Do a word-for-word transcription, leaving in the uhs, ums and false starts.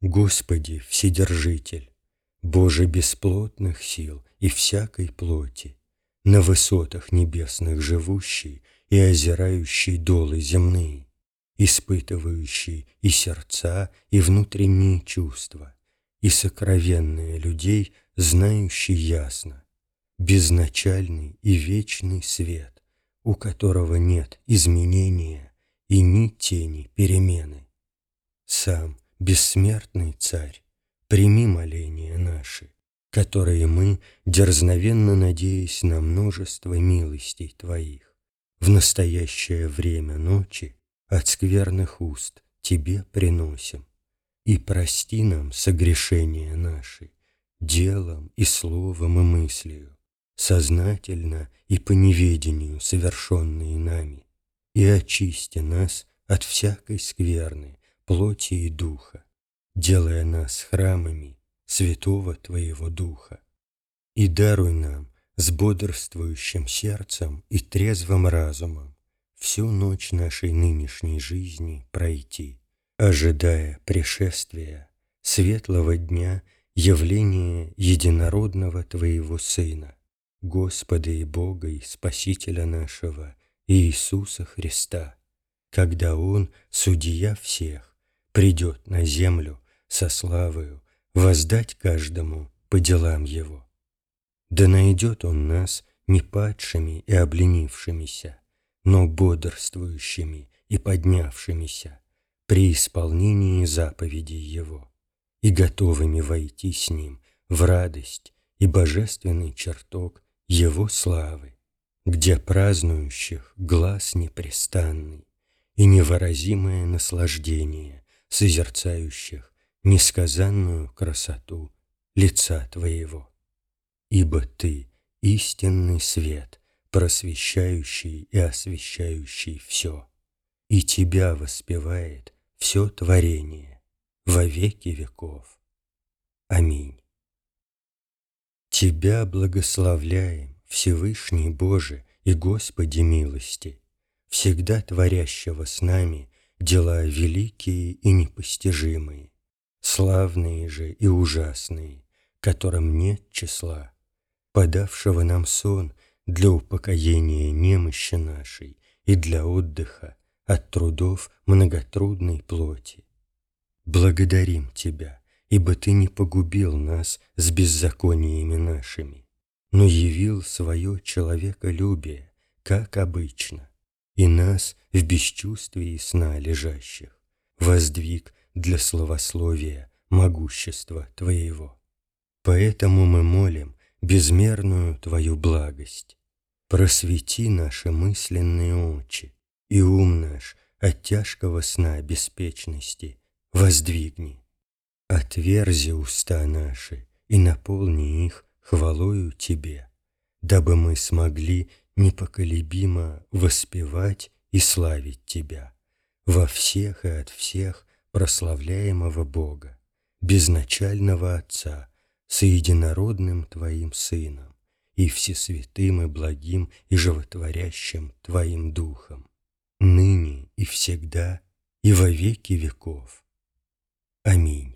Господи, Вседержитель, Боже бесплотных сил и всякой плоти, на высотах небесных живущий и озирающий долы земные, испытывающий и сердца, и внутренние чувства, и сокровенные людей, знающий ясно, безначальный и вечный свет, у которого нет изменения и ни тени перемены. Сам бессмертный Царь, прими моления наши, которые мы, дерзновенно надеясь на множество милостей Твоих, в настоящее время ночи от скверных уст Тебе приносим. И прости нам согрешения наши, делом и словом и мыслью, сознательно и по неведению совершенные нами, и очисти нас от всякой скверны, плоти и духа, делая нас храмами святого Твоего Духа. И даруй нам с бодрствующим сердцем и трезвым разумом всю ночь нашей нынешней жизни пройти, ожидая пришествия светлого дня, явления единородного Твоего Сына, Господа и Бога и Спасителя нашего Иисуса Христа, когда Он, судья всех, придет на землю со славою воздать каждому по делам его. Да найдет Он нас не падшими и обленившимися, но бодрствующими и поднявшимися при исполнении заповедей Его и готовыми войти с Ним в радость и божественный чертог Его славы, где празднующих глас непрестанный и невыразимое наслаждение созерцающих несказанную красоту лица Твоего. Ибо Ты — истинный свет, просвещающий и освещающий все, и Тебя воспевает все творение во веки веков. Аминь. Тебя благословляем, Всевышний Боже и Господи милости, всегда творящего с нами дела великие и непостижимые, славные же и ужасные, которым нет числа, подавшего нам сон для упокоения немощи нашей и для отдыха от трудов многотрудной плоти. Благодарим Тебя, ибо Ты не погубил нас с беззакониями нашими, но явил свое человеколюбие, как обычно, и нас в бесчувствии сна лежащих воздвиг для славословия могущества Твоего. Поэтому мы молим безмерную Твою благость. Просвети наши мысленные очи, и ум наш от тяжкого сна беспечности воздвигни. Отверзи уста наши и наполни их хвалою Тебе, дабы мы смогли непоколебимо воспевать и славить Тебя во всех и от всех прославляемого Бога, безначального Отца, соединородным Твоим Сыном и всесвятым и благим и животворящим Твоим Духом, ныне и всегда и во веки веков. Аминь.